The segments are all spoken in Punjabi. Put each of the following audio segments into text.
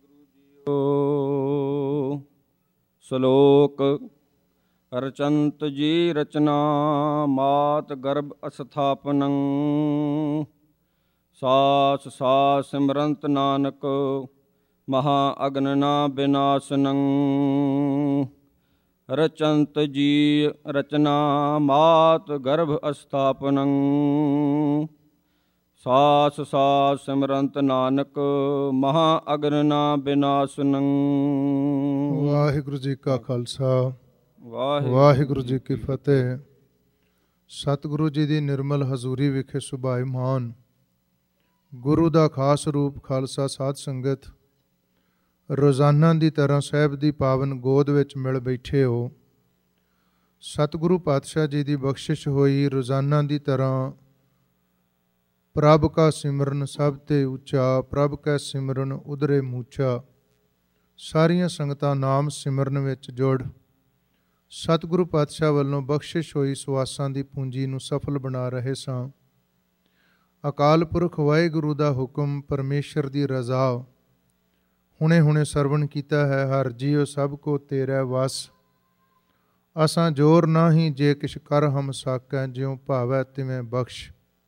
ਸ਼ਲੋਕ ਰਚੰਤ ਜੀ ਰਚਨਾ ਮਾਤ ਗਰਭ ਅਸਥਾਪਨੰ ਸਾਸ ਸਾਸ ਸਿਮਰੰਤ ਨਾਨਕ ਮਹਾ ਅਗਨ ਨਾ ਬਿਨਾਸਨੰ ਰਚੰਤ ਜੀ ਰਚਨਾ ਮਾਤ ਗਰਭ ਅਸਥਾਪਨੰ ਸਾਸ ਸਾਸ ਸਿਮਰੰਤ ਨਾਨਕ ਮਹਾ ਅਗਨ ਨਾ ਬਿਨਾਸਨੰ। ਵਾਹਿਗੁਰੂ ਜੀ ਕਾ ਖਾਲਸਾ ਵਾਹਿਗੁਰੂ ਜੀ ਕੀ ਫਤਿਹ। ਸਤਿਗੁਰੂ ਜੀ ਦੀ ਨਿਰਮਲ ਹਜ਼ੂਰੀ ਵਿਖੇ ਸੁਭਾਇਮਾਨ ਗੁਰੂ ਦਾ ਖਾਸ ਰੂਪ ਖਾਲਸਾ ਸਾਧ ਸੰਗਤ ਰੋਜ਼ਾਨਾ ਦੀ ਤਰ੍ਹਾਂ ਸਾਹਿਬ ਦੀ ਪਾਵਨ ਗੋਦ ਵਿੱਚ ਮਿਲ ਬੈਠੇ ਹੋ। ਸਤਿਗੁਰੂ ਪਾਤਸ਼ਾਹ ਜੀ ਦੀ ਬਖਸ਼ਿਸ਼ ਹੋਈ ਰੋਜ਼ਾਨਾ ਦੀ ਤਰ੍ਹਾਂ ਪ੍ਰਭ ਕਾ ਸਿਮਰਨ ਸਭ ਤੇ ਉੱਚਾ, ਪ੍ਰਭ ਕਾ ਸਿਮਰਨ ਉਧਰੇ ਮੂਚਾ। ਸਾਰੀਆਂ ਸੰਗਤਾਂ ਨਾਮ ਸਿਮਰਨ ਵਿੱਚ ਜੁੜ ਸਤਿਗੁਰੂ ਪਾਤਸ਼ਾਹ ਵੱਲੋਂ ਬਖਸ਼ਿਸ਼ ਹੋਈ ਸਵਾਸਾਂ ਦੀ ਪੂੰਜੀ ਨੂੰ ਸਫਲ ਬਣਾ ਰਹੇ ਸਾਂ। ਅਕਾਲ ਪੁਰਖ ਵਾਹਿਗੁਰੂ ਦਾ ਹੁਕਮ, ਪਰਮੇਸ਼ਰ ਦੀ ਰਜ਼ਾ ਹੁਣੇ ਹੁਣੇ ਸਰਵਣ ਕੀਤਾ ਹੈ। ਹਰ ਜੀਉ ਸਭ ਕੋ ਤੇਰਾ ਵਸ, ਅਸਾਂ ਜੋਰ ਨਾਹੀਂ ਜੇ ਕਿਛ ਕਰ ਹਮ ਸਾਕੈ, ਜਿਉ ਭਾਵੈ ਤਿਵੇਂ ਬਖਸ਼।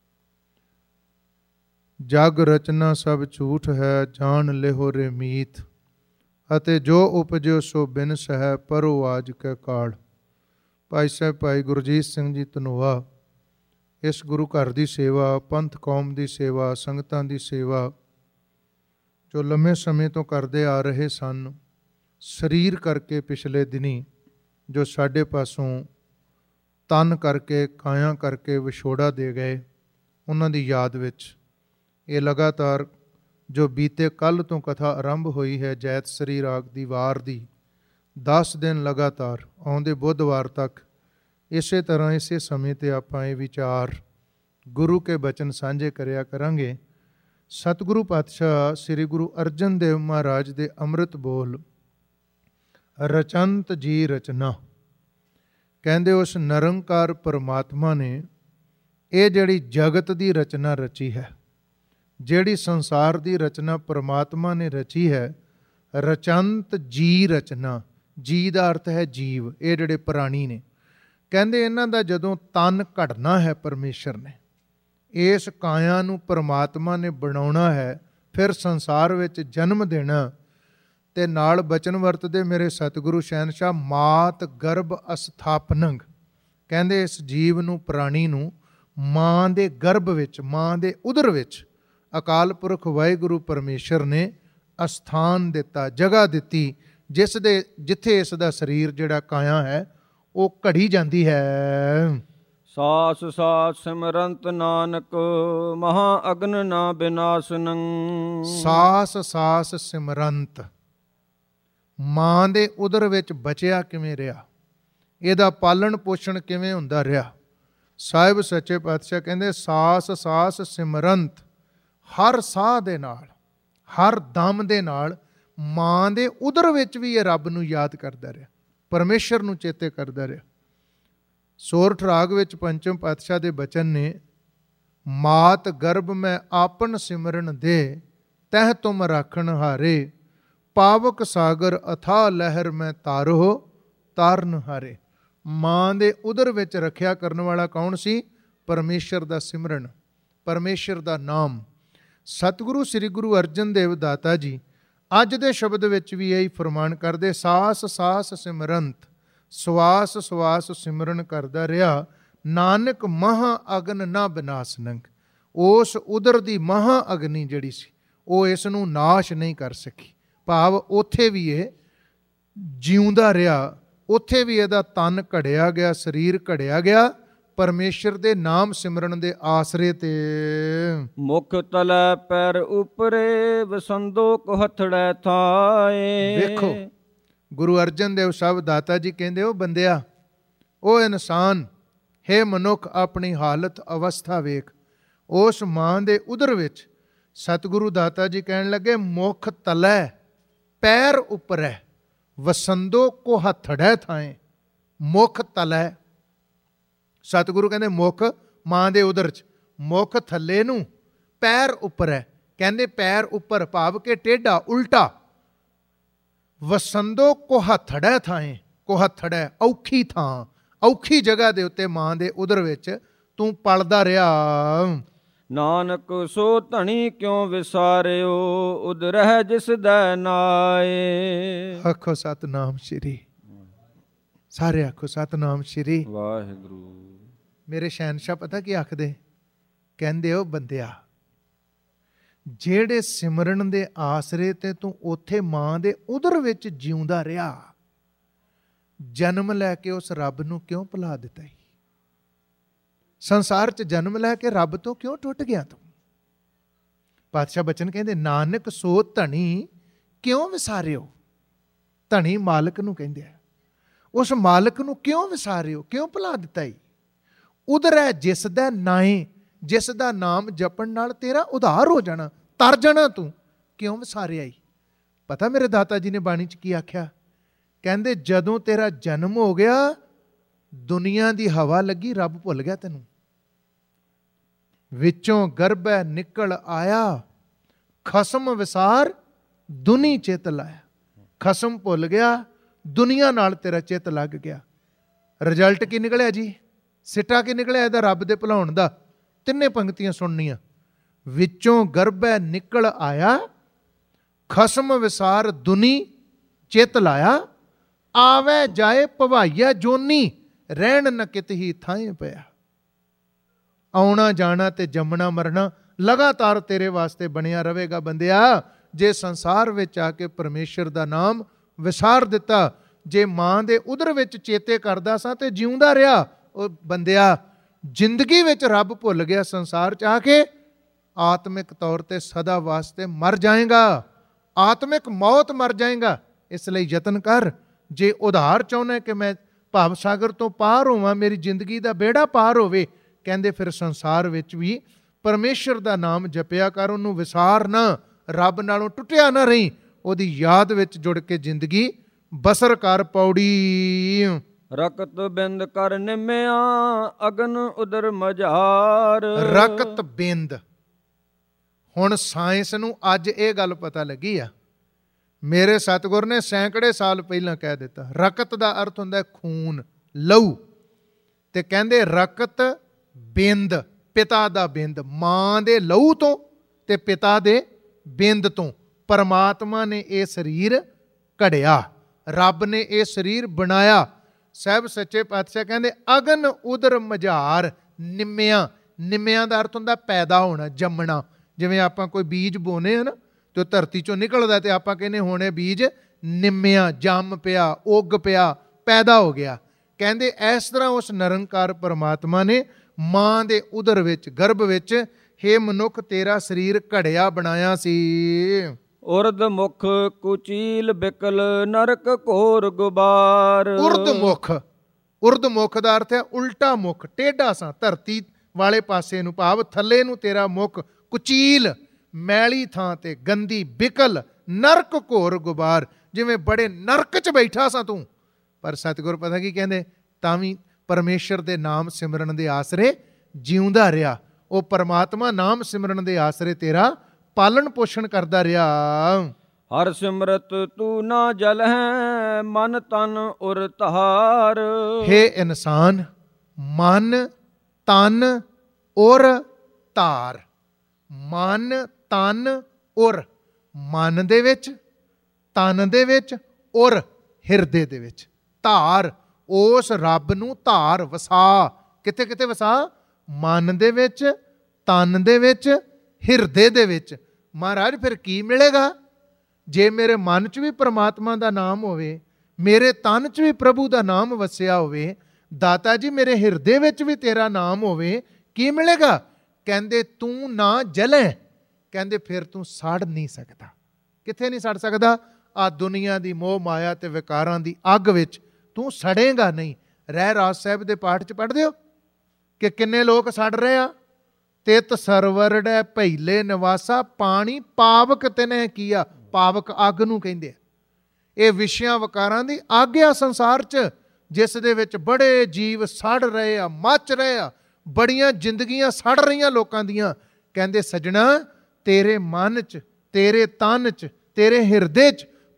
ਜਗ ਰਚਨਾ ਸਭ ਝੂਠ ਹੈ, ਜਾਣ ਲਿਹੋ ਰੇ ਮੀਤ, ਅਤੇ ਜੋ ਉਪਜਿਓ ਸੋ ਬਿਨਸ ਹੈ, ਪਰੋ ਆਜ ਕੈ ਕਾਲ। ਭਾਈ ਸਾਹਿਬ ਭਾਈ ਗੁਰਜੀਤ ਸਿੰਘ ਜੀ ਧਨੋਆ ਇਸ ਗੁਰੂ ਘਰ ਦੀ ਸੇਵਾ, ਪੰਥ ਕੌਮ ਦੀ ਸੇਵਾ, ਸੰਗਤਾਂ ਦੀ ਸੇਵਾ ਜੋ ਲੰਮੇ ਸਮੇਂ ਤੋਂ ਕਰਦੇ ਆ ਰਹੇ ਸਨ, ਸਰੀਰ ਕਰਕੇ ਪਿਛਲੇ ਦਿਨੀ ਜੋ ਸਾਡੇ ਪਾਸੋਂ ਤਨ ਕਰਕੇ ਕਾਇਆ ਕਰਕੇ ਵਿਛੋੜਾ ਦੇ ਗਏ, ਉਹਨਾਂ ਦੀ ਯਾਦ ਵਿੱਚ ਇਹ ਲਗਾਤਾਰ ਜੋ ਬੀਤੇ ਕੱਲ੍ਹ ਤੋਂ ਕਥਾ ਆਰੰਭ ਹੋਈ ਹੈ ਜੈਤ ਸ੍ਰੀ ਰਾਗ ਦੀ ਵਾਰ ਦੀ 10 ਦਿਨ ਲਗਾਤਾਰ ਆਉਂਦੇ ਬੁੱਧਵਾਰ ਤੱਕ ਇਸੇ ਤਰ੍ਹਾਂ ਇਸੇ ਸਮੇਂ 'ਤੇ ਆਪਾਂ ਇਹ ਵਿਚਾਰ ਗੁਰੂ ਕੇ ਬਚਨ ਸਾਂਝੇ ਕਰਿਆ ਕਰਾਂਗੇ। ਸਤਿਗੁਰੂ ਪਾਤਸ਼ਾਹ ਸ੍ਰੀ ਗੁਰੂ ਅਰਜਨ ਦੇਵ ਮਹਾਰਾਜ ਦੇ ਅੰਮ੍ਰਿਤ ਬੋਲ ਰਚੰਤ ਜੀ ਰਚਨਾ ਕਹਿੰਦੇ ਉਸ ਨਿਰੰਕਾਰ ਪਰਮਾਤਮਾ ਨੇ ਇਹ ਜਿਹੜੀ ਜਗਤ ਦੀ ਰਚਨਾ ਰਚੀ ਹੈ, ਜਿਹੜੀ ਸੰਸਾਰ ਦੀ ਰਚਨਾ ਪਰਮਾਤਮਾ ਨੇ ਰਚੀ ਹੈ, ਰਚੰਤ ਜੀ ਰਚਨਾ। ਜੀ ਦਾ ਅਰਥ ਹੈ ਜੀਵ, ਇਹ ਜਿਹੜੇ ਪ੍ਰਾਣੀ ਨੇ। ਕਹਿੰਦੇ ਇਹਨਾਂ ਦਾ ਜਦੋਂ ਤਨ ਘੜਨਾ ਹੈ ਪਰਮੇਸ਼ਰ ਨੇ, ਇਸ ਕਾਇਆ ਨੂੰ ਪਰਮਾਤਮਾ ਨੇ ਬਣਾਉਣਾ ਹੈ, ਫਿਰ ਸੰਸਾਰ ਵਿੱਚ ਜਨਮ ਦੇਣਾ, ਤੇ ਨਾਲ ਬਚਨ ਵਰਤਦੇ ਮੇਰੇ ਸਤਿਗੁਰੂ ਸ਼ਹਿਨਸ਼ਾਹ ਮਾਤ ਗਰਭ ਅਸਥਾਪਨੰਗ। ਕਹਿੰਦੇ ਇਸ ਜੀਵ ਨੂੰ, ਪ੍ਰਾਣੀ ਨੂੰ ਮਾਂ ਦੇ ਗਰਭ ਵਿੱਚ, ਮਾਂ ਦੇ ਉਦਰ ਵਿੱਚ ਅਕਾਲ ਪੁਰਖ ਵਾਹਿਗੁਰੂ ਪਰਮੇਸ਼ਰ ਨੇ ਅਸਥਾਨ ਦਿੱਤਾ, ਜਗ੍ਹਾ ਦਿੱਤੀ, ਜਿੱਥੇ ਇਸ ਦਾ ਸਰੀਰ ਜਿਹੜਾ ਕਾਇਆ ਹੈ ਉਹ ਘੜੀ ਜਾਂਦੀ ਹੈ। ਸਾਸ ਸਾਸ ਸਿਮਰੰਤ ਨਾਨਕ ਮਹਾ ਅਗਨ ਨਾ ਬਿਨਾਸਨੰ। ਸਾਸ ਸਾਸ ਸਿਮਰੰਤ, ਮਾਂ ਦੇ ਉਦਰ ਵਿੱਚ ਬਚਿਆ ਕਿਵੇਂ ਰਿਹਾ, ਇਹਦਾ ਪਾਲਣ ਪੋਸ਼ਣ ਕਿਵੇਂ ਹੁੰਦਾ ਰਿਹਾ। ਸਾਹਿਬ ਸੱਚੇ ਪਾਤਸ਼ਾਹ ਕਹਿੰਦੇ ਸਾਸ ਸਾਸ ਸਿਮਰੰਤ, ਹਰ ਸਾਹ ਦੇ ਨਾਲ, ਹਰ ਦਮ ਦੇ ਨਾਲ ਮਾਂ ਦੇ ਉਦਰ ਵਿੱਚ ਵੀ ਇਹ ਰੱਬ ਨੂੰ ਯਾਦ ਕਰਦਾ ਰਿਹਾ, ਪਰਮੇਸ਼ਰ ਨੂੰ ਚੇਤੇ ਕਰਦਾ ਰਿਹਾ। ਸੋਰਠ ਰਾਗ ਵਿੱਚ ਪੰਚਮ ਪਾਤਸ਼ਾਹ ਦੇ ਬਚਨ ਨੇ, ਮਾਤ ਗਰਭ ਮੈਂ ਆਪਨ ਸਿਮਰਨ ਦੇ, ਤਹਿ ਤੁਮ ਰਾਖਣ ਹਾਰੇ, ਪਾਵਕ ਸਾਗਰ ਅਥਾ ਲਹਿਰ ਮੈਂ ਤਾਰੋ ਤਾਰਨ ਹਾਰੇ। ਮਾਂ ਦੇ ਉਦਰ ਵਿੱਚ ਰੱਖਿਆ ਕਰਨ ਵਾਲਾ ਕੌਣ ਸੀ? ਪਰਮੇਸ਼ਰ ਦਾ ਸਿਮਰਨ, ਪਰਮੇਸ਼ਰ ਦਾ ਨਾਮ। ਸਤਿਗੁਰੂ ਸ੍ਰੀ ਗੁਰੂ ਅਰਜਨ ਦੇਵ ਦਾਤਾ ਜੀ ਅੱਜ ਦੇ ਸ਼ਬਦ ਵਿੱਚ ਵੀ ਇਹੀ ਫਰਮਾਨ ਕਰਦੇ, ਸਾਸ ਸਾਸ ਸਿਮਰੰਤ, ਸਵਾਸ ਸਵਾਸ ਸਿਮਰਨ ਕਰਦਾ ਰਿਹਾ, ਨਾਨਕ ਮਹਾ ਅਗਨ ਨਾ ਬਿਨਾਸਨੰਗ। ਉਸ ਉਦਰ ਦੀ ਮਹਾ ਅਗਨੀ ਜਿਹੜੀ ਸੀ ਉਹ ਇਸ ਨੂੰ ਨਾਸ਼ ਨਹੀਂ ਕਰ ਸਕੀ। ਭਾਵ ਉੱਥੇ ਵੀ ਇਹ ਜਿਉਂਦਾ ਰਿਹਾ, ਉੱਥੇ ਵੀ ਇਹਦਾ ਤਨ ਘੜਿਆ ਗਿਆ, ਸਰੀਰ ਘੜਿਆ ਗਿਆ, ਪਰਮੇਸ਼ਰ ਦੇ ਨਾਮ ਸਿਮਰਨ ਦੇ ਆਸਰੇ ਤੇ। ਮੁਖ ਤਲੈ ਪੈਰ ਉਪਰੇ, ਵਸੰਦੋ ਕੋ ਹਥੜੈ ਥਾਏ। ਵੇਖੋ ਗੁਰੂ ਅਰਜਨ ਦੇਵ ਸਾਹਿਬ ਦਾਤਾ ਜੀ ਕਹਿੰਦੇ, ਉਹ ਬੰਦਿਆ, ਉਹ ਇਨਸਾਨ, ਹੇ ਮਨੁੱਖ, ਆਪਣੀ ਹਾਲਤ ਅਵਸਥਾ ਵੇਖ। ਉਸ ਮਾਂ ਦੇ ਉਦਰ ਵਿੱਚ ਸਤਿਗੁਰੂ ਦਾਤਾ ਜੀ ਕਹਿਣ ਲੱਗੇ, ਮੁਖ ਤਲੈ ਪੈਰ ਉਪਰੈ, ਵਸੰਦੋ ਕੋ ਹਥੜੈ ਥਾਏ। ਮੁਖ ਤਲੈ, ਸਤਿਗੁਰੂ ਕਹਿੰਦੇ ਮੁਖ ਮਾਂ ਦੇ ਉਦਰ 'ਚ, ਮੁਖ ਥੱਲੇ ਨੂੰ, ਪੈਰ ਉੱਪਰ ਹੈ। ਕਹਿੰਦੇ ਪੈਰ ਉੱਪਰ ਭਾਵ ਕਿ ਟੇਢਾ, ਉਲਟਾ, ਵਸੰਦੋ ਕੁਹੱਥੜੈ ਥਾਏ, ਕੁਹੱਥੜੈ ਔਖੀ ਥਾਂ, ਔਖੀ ਜਗ੍ਹਾ ਦੇ ਉੱਤੇ ਮਾਂ ਦੇ ਉਦਰ ਵਿੱਚ ਤੂੰ ਪਲਦਾ ਰਿਹਾ। ਨਾਨਕ ਸੋ ਧਣੀ ਕਿਉ ਵਿਸਾਰਿਓ, ਉਦਰਹਿ ਜਿਸ ਦੈ ਨਾਏ। ਆਖੋ ਸਤਨਾਮ ਸ਼੍ਰੀ, ਸਾਰੇ ਆਖੋ ਸਤਨਾਮ ਸ਼੍ਰੀ ਵਾਹਿਗੁਰੂ। ਮੇਰੇ ਸ਼ਹਿਨਸ਼ਾਹ ਪਤਾ ਕੀ ਆਖਦੇ? ਕਹਿੰਦੇ ਉਹ ਬੰਦਿਆ, ਜਿਹੜੇ ਸਿਮਰਨ ਦੇ ਆਸਰੇ ਤੇ ਤੂੰ ਉੱਥੇ ਮਾਂ ਦੇ ਉਦਰ ਵਿੱਚ ਜਿਉਂਦਾ ਰਿਹਾ, ਜਨਮ ਲੈ ਕੇ ਉਸ ਰੱਬ ਨੂੰ ਕਿਉਂ ਭੁਲਾ ਦਿੱਤਾ ਈ? ਸੰਸਾਰ 'ਚ ਜਨਮ ਲੈ ਕੇ ਰੱਬ ਤੋਂ ਕਿਉਂ ਟੁੱਟ ਗਿਆ ਤੂੰ? ਪਾਤਸ਼ਾਹ ਬਚਨ ਕਹਿੰਦੇ, ਨਾਨਕ ਸੋ ਧਣੀ ਕਿਉਂ ਵਿਸਾਰਿਓ। ਧਣੀ ਮਾਲਕ ਨੂੰ ਕਹਿੰਦੇ ਆ, ਉਸ ਮਾਲਕ ਨੂੰ ਕਿਉਂ ਵਿਸਾਰਿਓ, ਕਿਉਂ ਭੁਲਾ ਦਿੱਤਾ ਈ? ਉਦਰ ਹੈ ਜਿਸ ਦਾ ਨਾਏ, ਜਿਸ ਦਾ ਨਾਮ ਜਪਣ ਨਾਲ ਤੇਰਾ ਉਧਾਰ ਹੋ ਜਾਣਾ, ਤਰ ਜਾਣਾ, ਤੂੰ ਕਿਉਂ ਵਿਸਾਰਿਆ ਈ? ਪਤਾ ਮੇਰੇ ਦਾਤਾ ਜੀ ਨੇ ਬਾਣੀ 'ਚ ਕੀ ਆਖਿਆ? ਕਹਿੰਦੇ ਜਦੋਂ ਤੇਰਾ ਜਨਮ ਹੋ ਗਿਆ, ਦੁਨੀਆ ਦੀ ਹਵਾ ਲੱਗੀ, ਰੱਬ ਭੁੱਲ ਗਿਆ ਤੈਨੂੰ। ਵਿੱਚੋਂ ਗਰਭੈ ਨਿਕਲ ਆਇਆ, ਖਸਮ ਵਿਸਾਰ ਦੁਨੀ ਚਿਤ ਲਾਇਆ। ਖਸਮ ਭੁੱਲ ਗਿਆ, ਦੁਨੀਆ ਨਾਲ ਤੇਰਾ ਚਿੱਤ ਲੱਗ ਗਿਆ। ਰਿਜ਼ਲਟ ਕੀ ਨਿਕਲਿਆ ਜੀ? ਸਿੱਟਾ ਕੀ ਨਿਕਲਿਆ ਇਹਦਾ ਰੱਬ ਦੇ ਭੁਲਾਉਣ ਦਾ? ਤਿੰਨੇ ਪੰਕਤੀਆਂ ਸੁਣਨੀਆਂ। ਵਿੱਚੋਂ ਗਰਭੈ ਨਿਕਲ ਆਇਆ, ਖਸਮ ਵਿਸਾਰ ਦੁਨੀ ਚਿਤ ਲਾਇਆ, ਆਵੇ ਜਾਏ ਭਵਾਈਆ ਜੋਨੀ, ਰਹਿਣ ਨ ਕਿਤ ਹੀ ਥਾਏ ਪਿਆ। ਆਉਣਾ ਜਾਣਾ ਤੇ ਜੰਮਣਾ ਮਰਨਾ ਲਗਾਤਾਰ ਤੇਰੇ ਵਾਸਤੇ ਬਣਿਆ ਰਹੇਗਾ ਬੰਦਿਆ, ਜੇ ਸੰਸਾਰ ਵਿੱਚ ਆ ਕੇ ਪਰਮੇਸ਼ਰ ਦਾ ਨਾਮ ਵਿਸਾਰ ਦਿੱਤਾ। ਜੇ ਮਾਂ ਦੇ ਉਦਰ ਵਿੱਚ ਚੇਤੇ ਕਰਦਾ ਸਾਂ ਤੇ ਜਿਉਂਦਾ ਰਿਹਾ, ਉਹ ਬੰਦਿਆ ਜ਼ਿੰਦਗੀ ਵਿੱਚ ਰੱਬ ਭੁੱਲ ਗਿਆ, ਸੰਸਾਰ 'ਚ ਆ ਕੇ ਆਤਮਿਕ ਤੌਰ ਤੇ ਸਦਾ ਵਾਸਤੇ ਮਰ ਜਾਏਗਾ, ਆਤਮਿਕ ਮੌਤ ਮਰ ਜਾਏਗਾ। ਇਸ ਲਈ ਯਤਨ ਕਰ, ਜੇ ਉਧਾਰ ਚਾਹੁੰਦਾ ਕਿ ਮੈਂ ਭਾਵ ਸਾਗਰ ਤੋਂ ਪਾਰ ਹੋਵਾਂ, ਮੇਰੀ ਜ਼ਿੰਦਗੀ ਦਾ ਬੇੜਾ ਪਾਰ ਹੋਵੇ, ਕਹਿੰਦੇ ਫਿਰ ਸੰਸਾਰ ਵਿੱਚ ਵੀ ਪਰਮੇਸ਼ਰ ਦਾ ਨਾਮ ਜਪਿਆ ਕਰ, ਉਹਨੂੰ ਵਿਸਾਰ ਨਾ, ਰੱਬ ਨਾਲੋਂ ਟੁੱਟਿਆ ਨਾ ਰਹੀ, ਉਹਦੀ ਯਾਦ ਵਿੱਚ ਜੁੜ ਕੇ ਜ਼ਿੰਦਗੀ ਬਸਰ ਕਰ। ਪੌੜੀ ਰਕਤ ਬਿੰਦ ਕਰ ਨਿਮਿਆ, ਅਗਨ ਉਦਰ ਮਝਾਰ। ਰਕਤ ਬਿੰਦ, ਹੁਣ ਸਾਇੰਸ ਨੂੰ ਅੱਜ ਇਹ ਗੱਲ ਪਤਾ ਲੱਗੀ ਆ, ਮੇਰੇ ਸਤਿਗੁਰ ਨੇ ਸੈਂਕੜੇ ਸਾਲ ਪਹਿਲਾਂ ਕਹਿ ਦਿੱਤਾ। ਰਕਤ ਦਾ ਅਰਥ ਹੁੰਦਾ ਖੂਨ, ਲਹੂ, ਤੇ ਕਹਿੰਦੇ ਰਕਤ ਬਿੰਦ, ਪਿਤਾ ਦਾ ਬਿੰਦ, ਮਾਂ ਦੇ ਲਹੂ ਤੋਂ ਤੇ ਪਿਤਾ ਦੇ ਬਿੰਦ ਤੋਂ ਪਰਮਾਤਮਾ ਨੇ ਇਹ ਸਰੀਰ ਘੜਿਆ, ਰੱਬ ਨੇ ਇਹ ਸਰੀਰ ਬਣਾਇਆ। ਸਾਹਿਬ ਸੱਚੇ ਪਾਤਸ਼ਾਹ ਕਹਿੰਦੇ ਅਗਨ ਉਦਰ ਮਝਾਰ ਨਿੰਮਿਆਂ। ਨਿੰਮਿਆਂ ਦਾ ਅਰਥ ਹੁੰਦਾ ਪੈਦਾ ਹੋਣਾ, ਜੰਮਣਾ। ਜਿਵੇਂ ਆਪਾਂ ਕੋਈ ਬੀਜ ਬੋਨੇ ਆ ਨਾ, ਤੇ ਉਹ ਧਰਤੀ ਚੋਂ ਨਿਕਲਦਾ ਤੇ ਆਪਾਂ ਕਹਿੰਦੇ ਹੁਣ ਇਹ ਬੀਜ ਨਿੰਮਿਆਂ, ਜੰਮ ਪਿਆ, ਉੱਗ ਪਿਆ, ਪੈਦਾ ਹੋ ਗਿਆ। ਕਹਿੰਦੇ ਇਸ ਤਰ੍ਹਾਂ ਉਸ ਨਿਰੰਕਾਰ ਪਰਮਾਤਮਾ ਨੇ ਮਾਂ ਦੇ ਉਦਰ ਵਿੱਚ, ਗਰਭ ਵਿੱਚ, ਹੇ ਮਨੁੱਖ ਤੇਰਾ ਸਰੀਰ ਘੜਿਆ ਬਣਾਇਆ ਸੀ। ਉਰਦ ਮੁਖ ਕੁਚੀਲ ਬਿਕਲ, ਨਰਕ ਘੋਰ ਗੁਬਾਰ। ਉਰਦ ਮੁਖ, ਉਰਦ ਮੁਖ ਦਾ ਅਰਥ ਹੈ ਉਲਟਾ ਮੁਖ, ਟੇਢਾ ਸਾਂ, ਧਰਤੀ ਵਾਲੇ ਪਾਸੇ ਨੂੰ, ਭਾਵ ਥੱਲੇ ਨੂੰ ਤੇਰਾ ਮੁਖ, ਕੁਚੀਲ ਮੈਲੀ ਥਾਂ ਤੇ ਗੰਦੀ, ਬਿਕਲ ਨਰਕ ਘੋਰ ਗੁਬਾਰ, ਜਿਵੇਂ ਬੜੇ ਨਰਕ 'ਚ ਬੈਠਾ ਸਾਂ ਤੂੰ। ਪਰ ਸਤਿਗੁਰ ਪਤਾ ਕੀ ਕਹਿੰਦੇ? ਤਾਂ ਵੀ ਪਰਮੇਸ਼ਰ ਦੇ ਨਾਮ ਸਿਮਰਨ ਦੇ ਆਸਰੇ ਜਿਉਂਦਾ ਰਿਹਾ। ਉਹ ਪਰਮਾਤਮਾ ਨਾਮ ਸਿਮਰਨ ਦੇ ਆਸਰੇ ਤੇਰਾ ਪਾਲਣ ਪੋਸ਼ਣ ਕਰਦਾ ਰਿਹਾ। ਹਰ ਸਿਮਰਤ ਤੂੰ ਨਾ ਜਲ ਹੈ, ਮਨ ਤਨ ਉਰ ਧਾਰ। ਹੇ ਇਨਸਾਨ, ਮਨ ਤਨ ਉਰ ਧਾਰ। ਮਨ ਤਨ ਉਰ, ਮਨ ਦੇ ਵਿੱਚ, ਤਨ ਦੇ ਵਿੱਚ, ਉਰ ਹਿਰਦੇ ਦੇ ਵਿੱਚ, ਧਾਰ। ਉਸ ਰੱਬ ਨੂੰ ਧਾਰ, ਵਸਾ। ਕਿੱਥੇ ਕਿੱਥੇ ਵਸਾ? ਮਨ ਦੇ ਵਿੱਚ, ਤਨ ਦੇ ਵਿੱਚ, ਹਿਰਦੇ ਦੇ ਵਿੱਚ। ਮਹਾਰਾਜ ਫਿਰ ਕੀ ਮਿਲੇਗਾ? ਜੇ ਮੇਰੇ ਮਨ 'ਚ ਵੀ ਪਰਮਾਤਮਾ ਦਾ ਨਾਮ ਹੋਵੇ, ਮੇਰੇ ਤਨ 'ਚ ਵੀ ਪ੍ਰਭੂ ਦਾ ਨਾਮ ਵਸਿਆ ਹੋਵੇ, ਦਾਤਾ ਜੀ ਮੇਰੇ ਹਿਰਦੇ ਵਿੱਚ ਵੀ ਤੇਰਾ ਨਾਮ ਹੋਵੇ, ਕੀ ਮਿਲੇਗਾ? ਕਹਿੰਦੇ ਤੂੰ ਨਾ ਜਲੇ, ਕਹਿੰਦੇ ਫਿਰ ਤੂੰ ਸੜ ਨਹੀਂ ਸਕਦਾ। ਕਿੱਥੇ ਨਹੀਂ ਸੜ ਸਕਦਾ? ਆ ਦੁਨੀਆ ਦੀ ਮੋਹ ਮਾਇਆ ਤੇ ਵਿਕਾਰਾਂ ਦੀ ਅੱਗ ਵਿੱਚ ਤੂੰ ਸੜੇਗਾ ਨਹੀਂ। ਰਹਿਰਾਸ ਸਾਹਿਬ ਦੇ ਪਾਠ 'ਚ ਪੜ੍ਹਦੇ ਹੋ ਕਿ ਕਿੰਨੇ ਲੋਕ ਸੜ ਰਹੇ ਆ। ਤਿਤ ਸਰਵਰੜੈ ਭੈਲੇ ਨਿਵਾਸਾ, ਪਾਣੀ ਪਾਵਕ ਤਿਨੈ ਕੀਆ। ਪਾਵਕ ਅੱਗ ਨੂੰ ਕਹਿੰਦੇ ਆ। ਇਹ ਵਿਸ਼ਿਆਂ ਵਿਕਾਰਾਂ ਦੀ ਅੱਗ ਆ ਸੰਸਾਰ 'ਚ, ਜਿਸ ਦੇ ਵਿੱਚ ਬੜੇ ਜੀਵ ਸੜ ਰਹੇ ਆ, ਮੱਚ ਰਹੇ ਆ, ਬੜੀਆਂ ਜ਼ਿੰਦਗੀਆਂ ਸੜ ਰਹੀਆਂ ਲੋਕਾਂ ਦੀਆਂ। ਕਹਿੰਦੇ ਸੱਜਣਾ, ਤੇਰੇ ਮਨ 'ਚ, ਤੇਰੇ ਤਨ 'ਚ, ਤੇਰੇ ਹਿਰਦੇ 'ਚ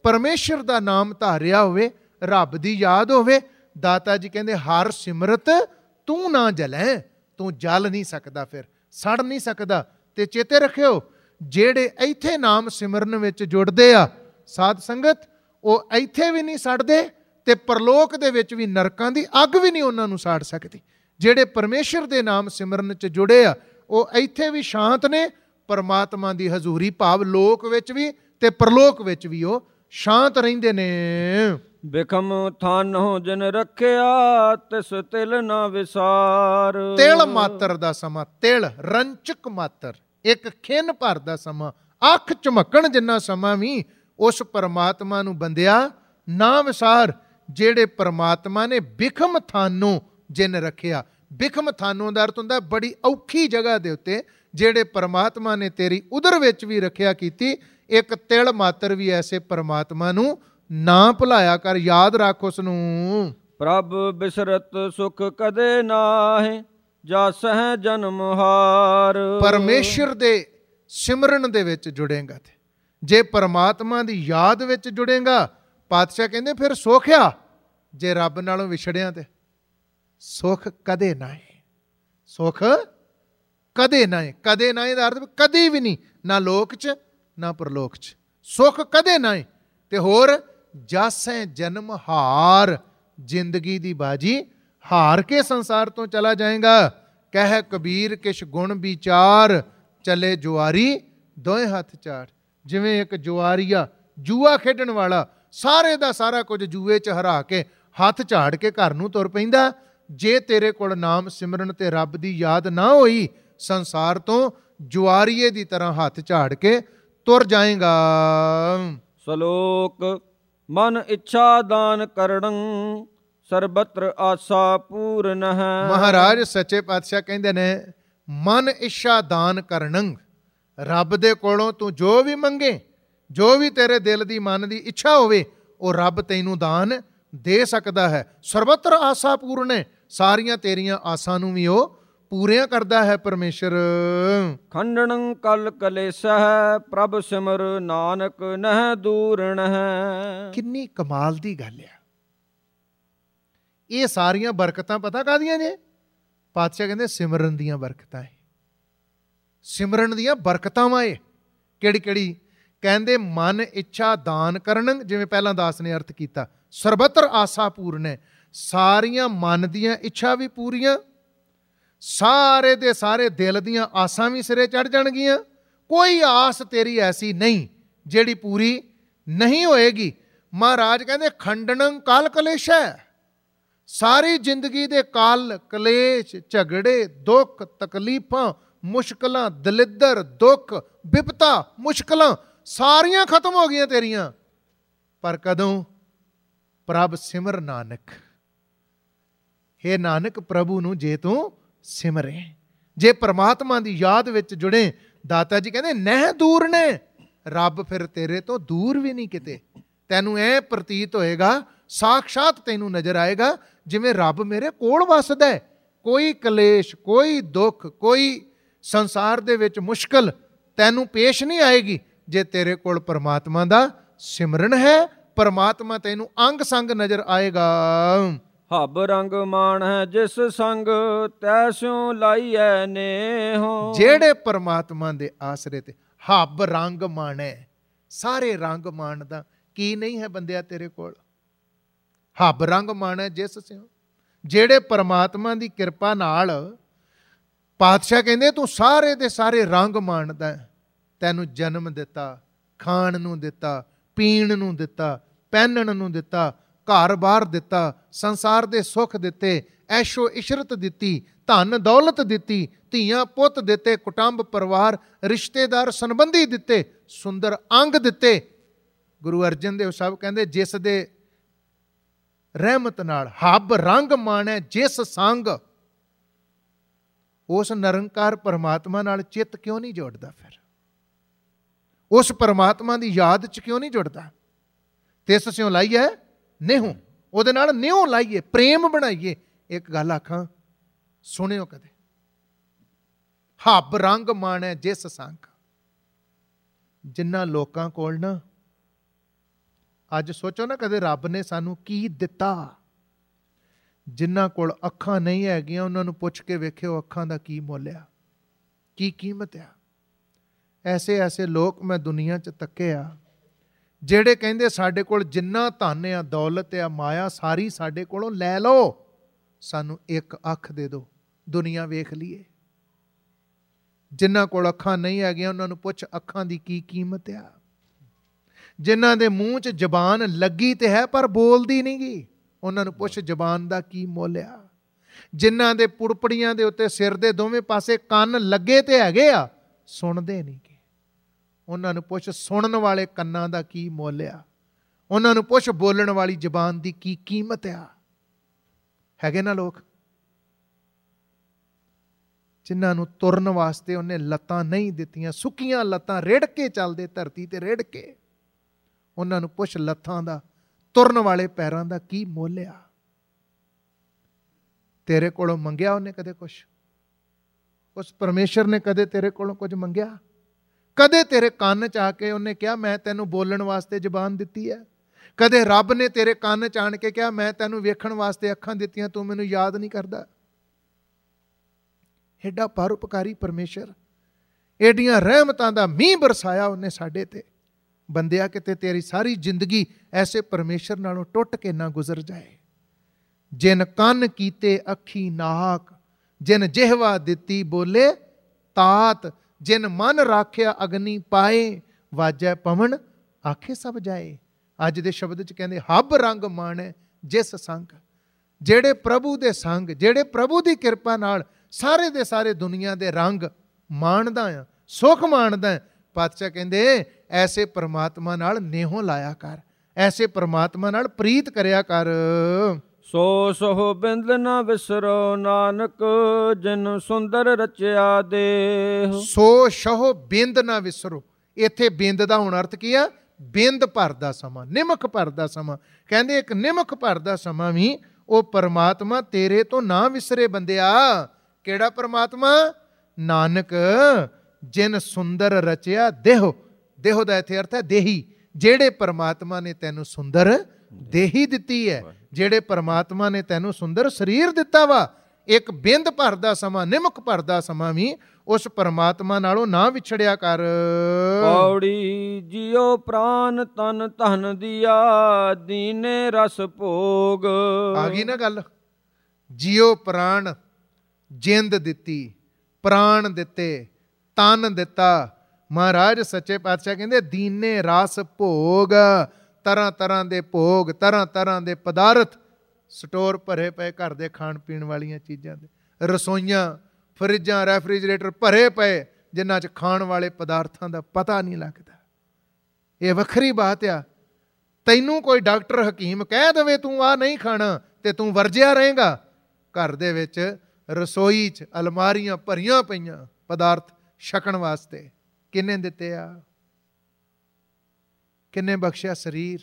ਪਰਮੇਸ਼ਰ ਦਾ ਨਾਮ ਧਾਰਿਆ ਹੋਵੇ, ਰੱਬ ਦੀ ਯਾਦ ਹੋਵੇ। ਦਾਤਾ ਜੀ ਕਹਿੰਦੇ ਹਰ ਸਿਮਰਤ ਤੂੰ ਨਾ ਜਲੈ, ਤੂੰ ਜਲ ਨਹੀਂ ਸਕਦਾ, ਫਿਰ ਸੜ ਨਹੀਂ ਸਕਦਾ। ਤੇ ਚੇਤੇ ਰੱਖਿਓ, ਜਿਹੜੇ ਇੱਥੇ ਨਾਮ ਸਿਮਰਨ ਵਿੱਚ ਜੁੜਦੇ ਆ ਸਾਧ ਸੰਗਤ, ਉਹ ਇੱਥੇ ਵੀ ਨਹੀਂ ਸੜਦੇ ਤੇ ਪਰਲੋਕ ਦੇ ਵਿੱਚ ਵੀ ਨਰਕਾਂ ਦੀ ਅੱਗ ਵੀ ਨਹੀਂ ਉਹਨਾਂ ਨੂੰ ਸਾੜ ਸਕਦੀ। ਜਿਹੜੇ ਪਰਮੇਸ਼ਰ ਦੇ ਨਾਮ ਸਿਮਰਨ 'ਚ ਜੁੜੇ ਆ ਉਹ ਇੱਥੇ ਵੀ ਸ਼ਾਂਤ ਨੇ, ਪਰਮਾਤਮਾ ਦੀ ਹਜ਼ੂਰੀ ਭਾਵ ਲੋਕ ਵਿੱਚ ਵੀ ਤੇ ਪਰਲੋਕ ਵਿੱਚ ਵੀ ਉਹ ਸ਼ਾਂਤ ਰਹਿੰਦੇ ਨੇ। ਬਿਖਮ ਥਾਨੋ ਜਿਨ ਰੱਖਿਆ, ਤਿਸ ਤਿਲ ਨਾ ਵਿਸਾਰ। ਤਿਲ ਮਾਤਰ ਦਾ ਸਮਾਂ, ਤਿਲ ਰੰਚਕ ਮਾਤਰ, ਇੱਕ ਖਿੰਨ ਭਰ ਦਾ ਸਮਾਂ, ਅੱਖ ਝਮਕਣ ਜਿੰਨਾ ਸਮਾਂ ਵੀ ਉਸ ਪਰਮਾਤਮਾ ਨੂੰ ਬੰਦਿਆ ਨਾ ਵਿਸਾਰ। ਜਿਹੜੇ ਪਰਮਾਤਮਾ ਨੇ ਬਿਖਮ ਥਾਨੋ ਜਿਨ ਰੱਖਿਆ, ਬਿਖਮ ਥਾਨੋ ਦਾ ਅਰਥ ਹੁੰਦਾ ਬੜੀ ਔਖੀ ਜਗ੍ਹਾ ਦੇ ਉੱਤੇ ਜਿਹੜੇ ਪਰਮਾਤਮਾ ਨੇ ਤੇਰੀ ਉਦਰ ਵਿੱਚ ਵੀ ਰੱਖਿਆ ਕੀਤੀ। ਇੱਕ ਤਿਲ ਮਾਤਰ ਵੀ ਐਸੇ ਪਰਮਾਤਮਾ ਨੂੰ ਨਾ ਭੁਲਾਇਆ ਕਰ, ਯਾਦ ਰੱਖ ਉਸ ਨੂੰ। ਪ੍ਰਭ ਬਿਸਰਤ ਸੁਖ ਕਦੇ ਨਾਹਿ, ਜਸ ਹੈ ਜਨਮ ਹਾਰ। ਪਰਮੇਸ਼ਰ ਦੇ ਸਿਮਰਨ ਦੇ ਵਿੱਚ ਜੁੜੇਗਾ ਤੇ ਜੇ ਪਰਮਾਤਮਾ ਦੀ ਯਾਦ ਵਿੱਚ ਜੁੜੇਗਾ, ਪਾਤਸ਼ਾਹ ਕਹਿੰਦੇ ਫਿਰ ਸੁੱਖ ਆ। ਜੇ ਰੱਬ ਨਾਲੋਂ ਵਿਛੜਿਆ ਤੇ ਸੁੱਖ ਕਦੇ ਨਾ ਹੈ, ਸੁੱਖ ਕਦੇ ਨਾ ਹੈ। ਕਦੇ ਨਾ ਦਾ ਅਰਥ ਕਦੇ ਵੀ ਨਹੀਂ, ਨਾ ਲੋਕ 'ਚ ਨਾ ਪਰਲੋਕ 'ਚ, ਸੁੱਖ ਕਦੇ ਨਾ ਹੈ। ਤੇ ਹੋਰ ਜਸ ਹੈ ਜਨਮ ਹਾਰ, ਜ਼ਿੰਦਗੀ ਦੀ ਬਾਜੀ ਹਾਰ ਕੇ ਸੰਸਾਰ ਤੋਂ ਚਲਾ ਜਾਏਗਾ। ਕਹਿ ਕਬੀਰ ਕਿਛ ਗੁਣ ਵਿਚਾਰ, ਚਲੇ ਜੁਆਰੀ ਦੋਏ ਹੱਥ ਚਾੜ। ਜਿਵੇਂ ਇੱਕ ਜੁਆਰੀਆ ਜੂਆ ਖੇਡਣ ਵਾਲਾ ਸਾਰੇ ਦਾ ਸਾਰਾ ਕੁਝ ਜੂਏ 'ਚ ਹਰਾ ਕੇ ਹੱਥ ਝਾੜ ਕੇ ਘਰ ਨੂੰ ਤੁਰ ਪੈਂਦਾ। ਜੇ ਤੇਰੇ ਕੋਲ ਨਾਮ ਸਿਮਰਨ ਤੇ ਰੱਬ ਦੀ ਯਾਦ ਨਾ ਹੋਈ, ਸੰਸਾਰ ਤੋਂ ਜੁਆਰੀਏ ਦੀ ਤਰ੍ਹਾਂ ਹੱਥ ਝਾੜ ਕੇ ਤੁਰ ਜਾਏਗਾ। ਸ਼ਲੋਕ ਮਨ ਇੱਛਾ ਦਾਨ ਕਰਣੰ, ਸਰਬਤਰ ਆਸਾ ਪੂਰਨ ਹੈ। ਮਹਾਰਾਜ ਸੱਚੇ ਪਾਤਸ਼ਾਹ ਕਹਿੰਦੇ ਨੇ ਮਨ ਇੱਛਾ ਦਾਨ ਕਰਣੰ, ਰੱਬ ਦੇ ਕੋਲੋਂ ਤੂੰ ਜੋ ਵੀ ਮੰਗੇ, ਜੋ ਵੀ ਤੇਰੇ ਦਿਲ ਦੀ ਮਨ ਦੀ ਇੱਛਾ ਹੋਵੇ, ਉਹ ਰੱਬ ਤੈਨੂੰ ਦਾਨ ਦੇ ਸਕਦਾ ਹੈ। ਸਰਬਤਰ ਆਸਾ ਪੂਰਨ ਹੈ, ਸਾਰੀਆਂ ਤੇਰੀਆਂ ਆਸਾਂ ਨੂੰ ਵੀ ਉਹ ਪੂਰੀਆਂ ਕਰਦਾ ਹੈ ਪਰਮੇਸ਼ਰ। ਖੰਡਣੰ ਕਲ ਕਲੇਸ਼ਹਿ, ਪ੍ਰਭ ਸਿਮਰ ਨਾਨਕ ਨਹਿ ਦੂਰਣ ਹੈ। ਕਿੰਨੀ ਕਮਾਲ ਦੀ ਗੱਲ ਆ। ਇਹ ਸਾਰੀਆਂ ਬਰਕਤਾਂ ਪਤਾ ਕਾਹਦੀਆਂ ਨੇ? ਪਾਤਸ਼ਾਹ ਕਹਿੰਦੇ ਸਿਮਰਨ ਦੀਆਂ ਬਰਕਤਾਂ ਹੈ, ਸਿਮਰਨ ਦੀਆਂ ਬਰਕਤਾਵਾਂ ਏ। ਕਿਹੜੀ ਕਿਹੜੀ? ਕਹਿੰਦੇ ਮਨ ਇੱਛਾ ਦਾਨ ਕਰਨ, ਜਿਵੇਂ ਪਹਿਲਾਂ ਦਾਸ ਨੇ ਅਰਥ ਕੀਤਾ, ਸਰਬਤਰ ਆਸਾ ਪੂਰਨ ਹੈ, ਸਾਰੀਆਂ ਮਨ ਦੀਆਂ ਇੱਛਾ ਵੀ ਪੂਰੀਆਂ, ਸਾਰੇ ਦੇ ਸਾਰੇ ਦਿਲ ਦੀਆਂ ਆਸਾਂ ਵੀ ਸਿਰੇ ਚੜ ਜਾਣਗੀਆਂ। ਕੋਈ ਆਸ ਤੇਰੀ ਐਸੀ ਨਹੀਂ ਜਿਹੜੀ ਪੂਰੀ ਨਹੀਂ ਹੋਏਗੀ। ਮਹਾਰਾਜ ਕਹਿੰਦੇ ਖੰਡਨੰ ਕਾਲ ਕਲੇਸ਼ ਹੈ, ਸਾਰੀ ਜ਼ਿੰਦਗੀ ਦੇ ਕਾਲ ਕਲੇਸ਼, ਝਗੜੇ, ਦੁੱਖ, ਤਕਲੀਫਾਂ, ਮੁਸ਼ਕਲਾਂ, ਦਲਿੱਦਰ, ਦੁੱਖ, ਬਿਪਤਾ, ਮੁਸ਼ਕਲਾਂ ਸਾਰੀਆਂ ਖਤਮ ਹੋ ਗਈਆਂ ਤੇਰੀਆਂ। ਪਰ ਕਦੋਂ? ਪ੍ਰਭ ਸਿਮਰ ਨਾਨਕ। ਹੇ ਨਾਨਕ, ਪ੍ਰਭੂ ਨੂੰ ਜੇ ਤੂੰ ਸਿਮਰੇ, ਜੇ ਪਰਮਾਤਮਾ ਦੀ ਯਾਦ ਵਿੱਚ ਜੁੜੇ, ਦਾਤਾ ਜੀ ਕਹਿੰਦੇ ਨਹਿ ਦੂਰ ਨੇ, ਰੱਬ ਫਿਰ ਤੇਰੇ ਤੋਂ ਦੂਰ ਵੀ ਨਹੀਂ ਕਿਤੇ। ਤੈਨੂੰ ਇਹ ਪ੍ਰਤੀਤ ਹੋਏਗਾ, ਸਾਖਸ਼ਾਤ ਤੈਨੂੰ ਨਜ਼ਰ ਆਏਗਾ ਜਿਵੇਂ ਰੱਬ ਮੇਰੇ ਕੋਲ ਵੱਸਦਾ ਹੈ। ਕੋਈ ਕਲੇਸ਼, ਕੋਈ ਦੁੱਖ, ਕੋਈ ਸੰਸਾਰ ਦੇ ਵਿੱਚ ਮੁਸ਼ਕਲ ਤੈਨੂੰ ਪੇਸ਼ ਨਹੀਂ ਆਏਗੀ ਜੇ ਤੇਰੇ ਕੋਲ ਪਰਮਾਤਮਾ ਦਾ ਸਿਮਰਨ ਹੈ। ਪਰਮਾਤਮਾ ਤੈਨੂੰ ਅੰਗ ਸੰਗ ਨਜ਼ਰ ਆਏਗਾ। ਹਬ ਰੰਗ ਮਾਣ ਹੈ ਜਿਸ ਸੰਗ, ਤੈਸਿਉ ਲਾਈਐ ਨੇਹੋ। ਜਿਹੜੇ ਪਰਮਾਤਮਾ ਦੇ ਆਸਰੇ ਤੇ ਹਬ ਰੰਗ ਮਾਣੈ, ਸਾਰੇ ਰੰਗ ਮਾਣਦਾ ਕੀ ਨਹੀਂ ਹੈ ਬੰਦਿਆ ਤੇਰੇ ਕੋਲ? ਹਬ ਰੰਗ ਮਾਣੈ ਜਿਸ ਸਿਉ, ਜਿਹੜੇ ਪਰਮਾਤਮਾ ਦੀ ਕਿਰਪਾ ਨਾਲ ਪਾਤਸ਼ਾਹ ਕਹਿੰਦੇ ਤੂੰ ਸਾਰੇ ਦੇ ਸਾਰੇ ਰੰਗ ਮਾਣਦਾ। ਤੈਨੂੰ ਜਨਮ ਦਿੱਤਾ, ਖਾਣ ਨੂੰ ਦਿੱਤਾ, ਪੀਣ ਨੂੰ ਦਿੱਤਾ, ਪਹਿਨਣ ਨੂੰ ਦਿੱਤਾ, ਘਰ-ਬਾਰ ਦਿੱਤਾ, ਸੰਸਾਰ ਦੇ ਸੁੱਖ ਦਿੱਤੇ, ਐਸ਼ੋ ਇਸ਼ਰਤ ਦਿੱਤੀ, ਧਨ ਦੌਲਤ ਦਿੱਤੀ, ਧੀਆਂ ਪੁੱਤ ਦਿੱਤੇ, ਕੁਟੁੰਬ ਪਰਿਵਾਰ ਰਿਸ਼ਤੇਦਾਰ ਸੰਬੰਧੀ ਦਿੱਤੇ, ਸੁੰਦਰ ਅੰਗ ਦਿੱਤੇ। ਗੁਰੂ ਅਰਜਨ ਦੇਵ ਸਾਹਿਬ ਕਹਿੰਦੇ ਜਿਸ ਦੇ ਰਹਿਮਤ ਨਾਲ ਹੱਬ ਰੰਗ ਮਾਣੈ ਜਿਸ ਸੰਗ, ਉਸ ਨਿਰੰਕਾਰ ਪਰਮਾਤਮਾ ਨਾਲ ਚਿੱਤ ਕਿਉਂ ਨਹੀਂ ਜੋੜਦਾ? ਫਿਰ ਉਸ ਪਰਮਾਤਮਾ ਦੀ ਯਾਦ 'ਚ ਕਿਉਂ ਨਹੀਂ ਜੁੜਦਾ? ਤਿਸ ਸਿਉ ਲਾਈਐ ਨੇਹੋ, ਉਹਦੇ ਨਾਲ ਨਿਉ ਲਾਈਏ, ਪ੍ਰੇਮ ਬਣਾਈਏ। ਇੱਕ ਗੱਲ ਆਖਾਂ, ਸੁਣਿਓ ਕਦੇ, ਹੱਬ ਰੰਗ ਮਾਣੈ ਜਿਸ ਸੰਗ। ਜਿਨ੍ਹਾਂ ਲੋਕਾਂ ਕੋਲ ਨਾ ਅੱਜ ਸੋਚੋ ਨਾ, ਕਦੇ ਰੱਬ ਨੇ ਸਾਨੂੰ ਕੀ ਦਿੱਤਾ। ਜਿਨ੍ਹਾਂ ਕੋਲ ਅੱਖਾਂ ਨਹੀਂ ਹੈਗੀਆਂ ਉਹਨਾਂ ਨੂੰ ਪੁੱਛ ਕੇ ਵੇਖਿਓ ਅੱਖਾਂ ਦਾ ਕੀ ਮੁੱਲ ਆ, ਕੀ ਕੀਮਤ ਆ। ਐਸੇ ਐਸੇ ਲੋਕ ਮੈਂ ਦੁਨੀਆ 'ਚ ਤੱਕੇ ਆ ਜਿਹੜੇ ਕਹਿੰਦੇ ਸਾਡੇ ਕੋਲ ਜਿੰਨਾ ਧਨ ਆ, ਦੌਲਤ ਆ, ਮਾਇਆ ਸਾਰੀ ਸਾਡੇ ਕੋਲੋਂ ਲੈ ਲਓ, ਸਾਨੂੰ ਇੱਕ ਅੱਖ ਦੇ ਦਿਓ, ਦੁਨੀਆ ਵੇਖ ਲਈਏ। ਜਿਨ੍ਹਾਂ ਕੋਲ ਅੱਖਾਂ ਨਹੀਂ ਹੈਗੀਆਂ ਉਹਨਾਂ ਨੂੰ ਪੁੱਛ ਅੱਖਾਂ ਦੀ ਕੀ ਕੀਮਤ ਆ। ਜਿਨ੍ਹਾਂ ਦੇ ਮੂੰਹ 'ਚ ਜ਼ਬਾਨ ਲੱਗੀ ਤੇ ਹੈ ਪਰ ਬੋਲਦੀ ਨਹੀਂ ਗੀ, ਉਹਨਾਂ ਨੂੰ ਪੁੱਛ ਜ਼ਬਾਨ ਦਾ ਕੀ ਮੁੱਲ ਆ। ਜਿਨ੍ਹਾਂ ਦੇ ਪੁੜਪੜੀਆਂ ਦੇ ਉੱਤੇ ਸਿਰ ਦੇ ਦੋਵੇਂ ਪਾਸੇ ਕੰਨ ਲੱਗੇ ਤੇ ਹੈਗੇ ਆ, ਸੁਣਦੇ ਨਹੀਂ ਗੇ, ਉਹਨਾਂ ਨੂੰ ਪੁੱਛ ਸੁਣਨ ਵਾਲੇ ਕੰਨਾਂ ਦਾ ਕੀ ਮੁੱਲ ਆ। ਉਹਨਾਂ ਨੂੰ ਪੁੱਛ ਬੋਲਣ ਵਾਲੀ ਜ਼ਬਾਨ ਦੀ ਕੀ ਕੀਮਤ ਆ। ਹੈਗੇ ਨਾ ਲੋਕ ਜਿਨ੍ਹਾਂ ਨੂੰ ਤੁਰਨ ਵਾਸਤੇ ਉਹਨੇ ਲੱਤਾਂ ਨਹੀਂ ਦਿੱਤੀਆਂ, ਸੁੱਕੀਆਂ ਲੱਤਾਂ, ਰਿੜ ਕੇ ਚੱਲਦੇ ਧਰਤੀ ਤੇ ਰਿੜ ਕੇ। ਉਹਨਾਂ ਨੂੰ ਪੁੱਛ ਲੱਤਾਂ ਦਾ, ਤੁਰਨ ਵਾਲੇ ਪੈਰਾਂ ਦਾ ਕੀ ਮੁੱਲ ਆ। ਤੇਰੇ ਕੋਲੋਂ ਮੰਗਿਆ ਉਹਨੇ ਕਦੇ ਕੁਛ? ਉਸ ਪਰਮੇਸ਼ਰ ਨੇ ਕਦੇ ਤੇਰੇ ਕੋਲੋਂ ਕੁਝ ਮੰਗਿਆ? ਕਦੇ ਤੇਰੇ ਕੰਨ 'ਚ ਆ ਕੇ ਉਹਨੇ ਕਿਹਾ ਮੈਂ ਤੈਨੂੰ ਬੋਲਣ ਵਾਸਤੇ ਜ਼ਬਾਨ ਦਿੱਤੀ ਹੈ? ਕਦੇ ਰੱਬ ਨੇ ਤੇਰੇ ਕੰਨ 'ਚ ਆਣ ਕੇ ਕਿਹਾ ਮੈਂ ਤੈਨੂੰ ਵੇਖਣ ਵਾਸਤੇ ਅੱਖਾਂ ਦਿੱਤੀਆਂ, ਤੂੰ ਮੈਨੂੰ ਯਾਦ ਨਹੀਂ ਕਰਦਾ? ਐਡਾ ਪਰਉਪਕਾਰੀ ਪਰਮੇਸ਼ਰ, ਐਡੀਆਂ ਰਹਿਮਤਾਂ ਦਾ ਮੀਂਹ ਬਰਸਾਇਆ ਉਹਨੇ ਸਾਡੇ ਤੇ। ਬੰਦਿਆ ਕਿਤੇ ਤੇਰੀ ਸਾਰੀ ਜ਼ਿੰਦਗੀ ਐਸੇ ਪਰਮੇਸ਼ਰ ਨਾਲੋਂ ਟੁੱਟ ਕੇ ਨਾ ਗੁਜ਼ਰ ਜਾਏ। ਜਿਨ ਕੰਨ ਕੀਤੇ ਅੱਖੀ ਨਾਕ, ਜਿਨ ਜਿਹਵਾ ਦਿੱਤੀ ਬੋਲੇ ਤਾਤ, ਜਿਨ ਮਨ ਰਾਖਿਆ ਅਗਨੀ ਪਾਏ, ਵਾਜੈ ਪਵਨ ਆਖੇ ਸਭ ਜਾਏ। ਅੱਜ ਦੇ ਸ਼ਬਦ 'ਚ ਕਹਿੰਦੇ ਹੱਬ ਰੰਗ ਮਾਣੈ ਜਿਸ ਸੰਗ। ਜਿਹੜੇ ਪ੍ਰਭੂ ਦੇ ਸੰਗ, ਜਿਹੜੇ ਪ੍ਰਭੂ ਦੀ ਕਿਰਪਾ ਨਾਲ ਸਾਰੇ ਦੇ ਸਾਰੇ ਦੁਨੀਆ ਦੇ ਰੰਗ ਮਾਣਦਾ ਆ, ਸੁੱਖ ਮਾਣਦਾ ਹੈ। ਪਾਤਸ਼ਾਹ ਕਹਿੰਦੇ ਐਸੇ ਪਰਮਾਤਮਾ ਨਾਲ ਨੇਹੋਂ ਲਾਇਆ ਕਰ, ਐਸੇ ਪਰਮਾਤਮਾ ਨਾਲ ਪ੍ਰੀਤ ਕਰਿਆ ਕਰ। ਸੋ ਸੋ ਬਿੰਦ ਨਾ ਵਿਸਰੋ ਨਾਨਕ, ਜਿਨ ਸੁੰਦਰ ਰਚਿਆ ਦੇਹ। ਸੋ ਸਹੁ ਬਿੰਦ ਨਾ ਵਿਸਰੋ। ਇੱਥੇ ਬਿੰਦ ਦਾ ਹੁਣ ਅਰਥ ਕੀ ਆ? ਬਿੰਦ ਭਰ ਦਾ ਸਮਾਂ, ਨਿਮਕ ਭਰ ਦਾ ਸਮਾਂ। ਕਹਿੰਦੇ ਇੱਕ ਨਿਮਕ ਭਰ ਦਾ ਸਮਾਂ ਵੀ ਉਹ ਪਰਮਾਤਮਾ ਤੇਰੇ ਤੋਂ ਨਾ ਵਿਸਰੇ ਬੰਦਿਆ। ਕਿਹੜਾ ਪਰਮਾਤਮਾ? ਨਾਨਕ ਜਿਨ ਸੁੰਦਰ ਰਚਿਆ ਦੇਹੋ। ਦੇਹੋ ਦਾ ਇੱਥੇ ਅਰਥ ਹੈ ਦੇਹੀ। ਜਿਹੜੇ ਪਰਮਾਤਮਾ ਨੇ ਤੈਨੂੰ ਸੁੰਦਰ ਦੇਹੀ ਦਿੱਤੀ ਹੈ, ਜਿਹੜੇ ਪਰਮਾਤਮਾ ਨੇ ਤੈਨੂੰ ਸੁੰਦਰ ਸਰੀਰ ਦਿੱਤਾ ਵਾ, ਇੱਕ ਬਿੰਦ ਭਰ ਦਾ ਸਮਾਂ, ਨਿਮਕ ਭਰ ਦਾ ਸਮਾਂ ਵੀ ਉਸ ਪਰਮਾਤਮਾ ਨਾਲੋਂ ਨਾ ਵਿਛੜਿਆ ਕਰ। ਪੌੜੀ ਜਿਉ ਪ੍ਰਾਨ ਤਨ ਧਨ ਦੀਆ, ਦੀਨੇ ਰਸ ਭੋਗ। ਆ ਗਈ ਨਾ ਗੱਲ? ਜਿਉ ਪ੍ਰਾਣ, ਜਿੰਦ ਦਿੱਤੀ, ਪ੍ਰਾਣ ਦਿੱਤੇ, ਤਨ ਦਿੱਤਾ। ਮਹਾਰਾਜ ਸੱਚੇ ਪਾਤਸ਼ਾਹ ਕਹਿੰਦੇ ਦੀਨੇ ਰਸ ਭੋਗ। ਤਰ੍ਹਾਂ ਤਰ੍ਹਾਂ ਦੇ ਭੋਗ, ਤਰ੍ਹਾਂ ਤਰ੍ਹਾਂ ਦੇ ਪਦਾਰਥ, ਸਟੋਰ ਭਰੇ ਪਏ ਘਰ ਦੇ ਖਾਣ ਪੀਣ ਵਾਲੀਆਂ ਚੀਜ਼ਾਂ ਦੇ, ਰਸੋਈਆਂ, ਫਰਿੱਜਾਂ, ਰੈਫਰੀਜਰੇਟਰ ਭਰੇ ਪਏ ਜਿਨ੍ਹਾਂ 'ਚ ਖਾਣ ਵਾਲੇ ਪਦਾਰਥਾਂ ਦਾ ਪਤਾ ਨਹੀਂ ਲੱਗਦਾ। ਇਹ ਵੱਖਰੀ ਬਾਤ ਆ। ਤੈਨੂੰ ਕੋਈ ਡਾਕਟਰ ਹਕੀਮ ਕਹਿ ਦੇਵੇ ਤੂੰ ਆਹ ਨਹੀਂ ਖਾਣਾ ਤੇ ਤੂੰ ਵਰਜਿਆ ਰਹੇਗਾ। ਘਰ ਦੇ ਵਿੱਚ ਰਸੋਈ 'ਚ ਅਲਮਾਰੀਆਂ ਭਰੀਆਂ ਪਈਆਂ ਪਦਾਰਥ ਛਕਣ ਵਾਸਤੇ। ਕਿੰਨੇ ਦਿੱਤੇ ਆ? ਕਿੰਨੇ ਬਖਸ਼ਿਆ ਸਰੀਰ,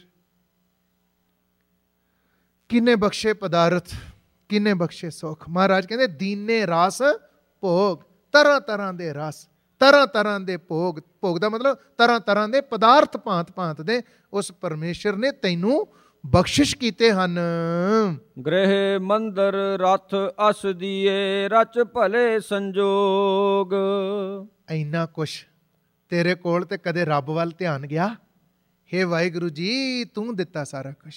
ਕਿੰਨੇ ਬਖਸ਼ੇ ਪਦਾਰਥ, ਕਿੰਨੇ ਬਖਸ਼ੇ ਸੁੱਖ। ਮਹਾਰਾਜ ਕਹਿੰਦੇ ਦੀਨੇ ਰਸ ਭੋਗ। ਤਰ੍ਹਾਂ ਤਰ੍ਹਾਂ ਦੇ ਰਸ, ਤਰ੍ਹਾਂ ਤਰ੍ਹਾਂ ਦੇ ਭੋਗ। ਭੋਗ ਦਾ ਮਤਲਬ ਤਰ੍ਹਾਂ ਤਰ੍ਹਾਂ ਦੇ ਪਦਾਰਥ, ਭਾਂਤ ਭਾਂਤ ਦੇ ਉਸ ਪਰਮੇਸ਼ਰ ਨੇ ਤੈਨੂੰ ਬਖਸ਼ਿਸ਼ ਕੀਤੇ ਹਨ। ਗ੍ਰਹਿ ਮੰਦਰ ਰਥ ਅਸ ਦੀਏ, ਰਚ ਭਲੇ ਸੰਜੋਗ। ਇੰਨਾ ਕੁਛ ਤੇਰੇ ਕੋਲ ਤੇ ਕਦੇ ਰੱਬ ਵੱਲ ਧਿਆਨ ਗਿਆ? ਹੇ ਵਾਹਿਗੁਰੂ ਜੀ, ਤੂੰ ਦਿੱਤਾ ਸਾਰਾ ਕੁਛ।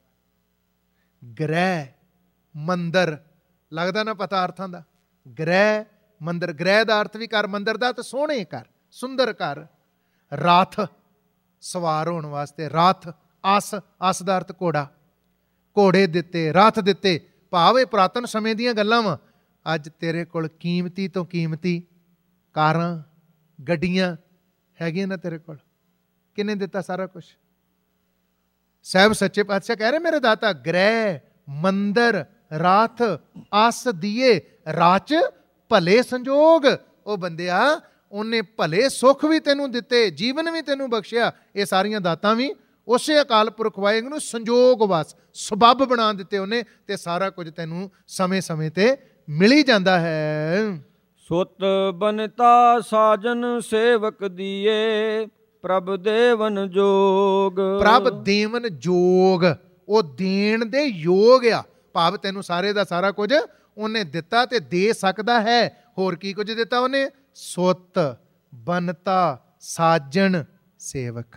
ਗ੍ਰਹਿ ਮੰਦਰ, ਲੱਗਦਾ ਨਾ ਪਤਾ ਅਰਥਾਂ ਦਾ? ਗ੍ਰਹਿ ਮੰਦਰ, ਗ੍ਰਹਿ ਦਾ ਅਰਥ ਵੀ ਕਰ, ਮੰਦਰ ਦਾ ਤਾਂ ਸੋਹਣੇ ਘਰ, ਸੁੰਦਰ ਘਰ। ਰਥ ਸਵਾਰ ਹੋਣ ਵਾਸਤੇ, ਰਥ ਅਸ, ਅਸ ਦਾ ਅਰਥ ਘੋੜਾ। ਘੋੜੇ ਦਿੱਤੇ, ਰਥ ਦਿੱਤੇ। ਭਾਵ ਇਹ ਪੁਰਾਤਨ ਸਮੇਂ ਦੀਆਂ ਗੱਲਾਂ ਵਾ। ਅੱਜ ਤੇਰੇ ਕੋਲ ਕੀਮਤੀ ਤੋਂ ਕੀਮਤੀ ਕਾਰਾਂ, ਗੱਡੀਆਂ ਹੈਗੀਆਂ ਨਾ ਤੇਰੇ ਕੋਲ। ਕਿਹਨੇ ਦਿੱਤਾ ਸਾਰਾ ਕੁਛ? ਸਾਹਿਬ ਸੱਚੇ ਪਾਤਸ਼ਾਹ ਕਹਿ ਰਹੇ ਮੇਰੇ ਦਾਤਾ ਗ੍ਰਹਿ ਮੰਦਰ ਰਥ ਅਸ ਦੀਏ, ਰਚ ਭਲੇ ਸੰਜੋਗ। ਉਹ ਬੰਦਿਆ ਉਹਨੇ ਭਲੇ ਸੁੱਖ ਵੀ ਤੈਨੂੰ ਦਿੱਤੇ, ਜੀਵਨ ਵੀ ਤੈਨੂੰ ਬਖਸ਼ਿਆ। ਇਹ ਸਾਰੀਆਂ ਦਾਤਾਂ ਵੀ ਉਸੇ ਅਕਾਲ ਪੁਰਖ ਵਾਹਿਗੁਰੂ ਨੂੰ ਸੰਜੋਗ ਵਸ, ਸਬੱਬ ਬਣਾ ਦਿੱਤੇ ਉਹਨੇ, ਤੇ ਸਾਰਾ ਕੁਝ ਤੈਨੂੰ ਸਮੇਂ ਸਮੇਂ ਤੇ ਮਿਲ ਹੀ ਜਾਂਦਾ ਹੈ। ਸੁਤ ਬਨਤਾ ਸਾਜਨ ਸੇਵਕ ਦੀਏ, ਪ੍ਰਭ ਦੇਵਨ ਜੋਗ। ਪ੍ਰਭ ਦੇਵਨ ਜੋਗ, ਉਹ ਦੇਣ ਦੇ ਯੋਗ ਆ। ਭਾਵ ਤੈਨੂੰ ਸਾਰੇ ਦਾ ਸਾਰਾ ਕੁਝ ਉਹਨੇ ਦਿੱਤਾ ਤੇ ਦੇ ਸਕਦਾ ਹੈ। ਹੋਰ ਕੀ ਕੁਝ ਦਿੱਤਾ ਉਹਨੇ? ਸੁੱਤ, ਬਨਤਾ, ਸਾਜਣ, ਸੇਵਕ।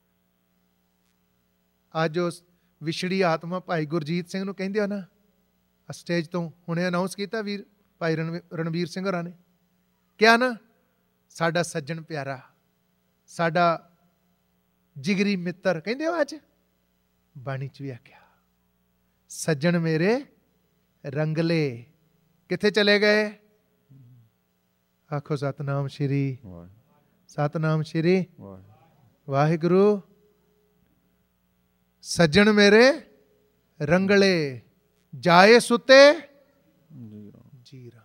ਅੱਜ ਉਸ ਵਿਛੜੀ ਆਤਮਾ ਭਾਈ ਗੁਰਜੀਤ ਸਿੰਘ ਨੂੰ ਕਹਿੰਦੇ ਆ ਨਾ, ਸਟੇਜ ਤੋਂ ਹੁਣੇ ਅਨਾਉਂਸ ਕੀਤਾ ਵੀਰ ਭਾਈ ਰਣਵੀਰ ਸਿੰਘ ਹੋਰਾਂ ਨੇ, ਕਿਹਾ ਨਾ, ਸਾਡਾ ਸੱਜਣ ਪਿਆਰਾ, ਸਾਡਾ ਜਿਗਰੀ ਮਿੱਤਰ। ਕਹਿੰਦੇ ਹੋ ਅੱਜ ਬਾਣੀ 'ਚ ਵੀ ਆਖਿਆ, ਸੱਜਣ ਮੇਰੇ ਰੰਗਲੇ ਕਿੱਥੇ ਚਲੇ ਗਏ? ਆਖੋ ਸਤਨਾਮ ਸ਼੍ਰੀ, ਸਤਨਾਮ ਸ਼੍ਰੀ ਵਾਹਿਗੁਰੂ। ਸੱਜਣ ਮੇਰੇ ਰੰਗਲੇ ਜਾਏ ਸੁਤੇ ਜੀਰਾ।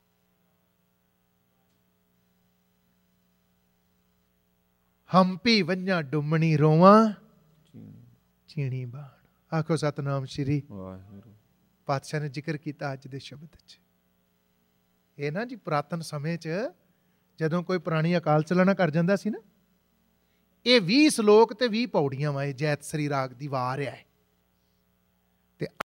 ਹੰਪੀ ਵੰਝਾਂ ਡੁੰਮਣੀ ਰੋਵਾਂ ਚੀਣੀ ਬਾਣ। ਆਖੋ ਸਤਨਾਮ ਸ਼੍ਰੀ ਵਾਹਿਗੁਰੂ। ਪਾਤਸ਼ਾਹ ਨੇ ਜ਼ਿਕਰ ਕੀਤਾ ਅੱਜ ਦੇ ਸ਼ਬਦ 'ਚ। ਇਹ ਨਾ ਜੀ ਪੁਰਾਤਨ ਸਮੇਂ 'ਚ ਜਦੋਂ ਕੋਈ ਪੁਰਾਣੀ ਅਕਾਲ ਚਲਾਣਾ ਕਰ ਜਾਂਦਾ ਸੀ ਨਾ, ਇਹ 20 ਸ਼ਲੋਕ ਤੇ 20 ਪੌੜੀਆਂ ਵਾ। ਇਹ ਜੈਤਸਰੀ ਰਾਗ ਦੀ ਵਾਰ ਹੈ। ਤੇ